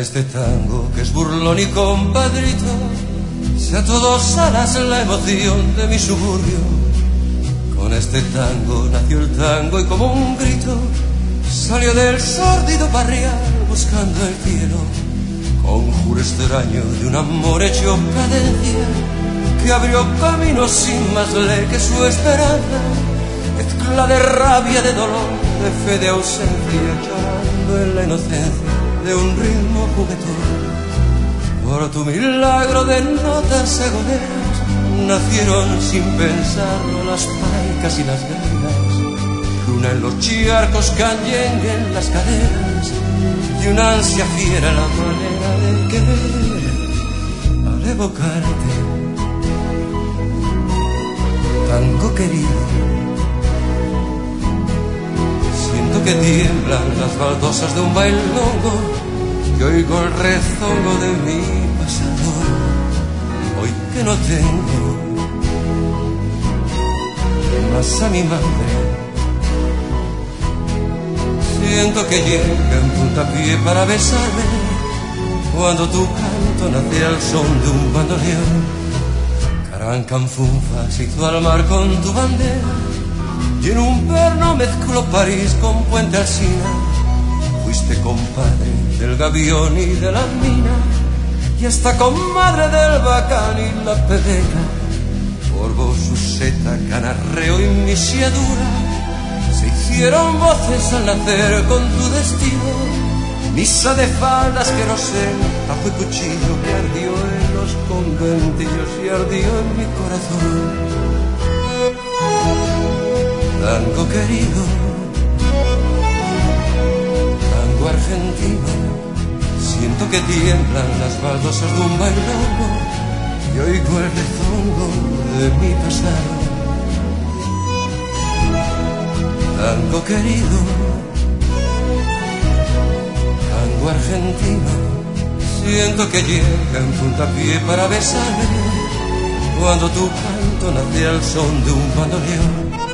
este tango que es burlón y compadrito, sea a todos alas la emoción de mi suburbio. Con este tango nació el tango y como un grito salió del sórdido barrial buscando el cielo. Conjuro extraño de un amor hecho cadencia que abrió caminos sin más ley que su esperanza, mezcla de rabia, de dolor, de fe, de ausencia, llorando en la inocencia de un ritmo juguetón. Por tu milagro de notas agoneras nacieron sin pensarlo las paicas y las gaitas, luna en los charcos, canyengue en las caderas y una ansia fiera la manera de querer. Al evocarte, tango querido, siento que tiemblan las baldosas de un bailongo y oigo el rezongo de mi pasado. Hoy que no tengo más a mi madre, siento que llega en puntapié para besarme cuando tu canto nace al son de un bandoneón. Carancanfunfa se hizo al mar con tu bandera y en un perno mezcló París con Puente Alsina. Fuiste compadre del gavión y de la mina y hasta comadre del bacán y la pedera. Por vos Suseta, Canarreo y Misiadura se hicieron voces al nacer con tu destino. Misa de faldas, querosén, tajo y cuchillo que ardió en los conventillos y ardió en mi corazón. Tango querido, tango argentino, siento que tiemblan las baldosas de un bailongo y oigo el rezongo de mi pasado. Tango querido, tango argentino, siento que llega en puntapié para besarme cuando tu canto nace al son de un bandoneón.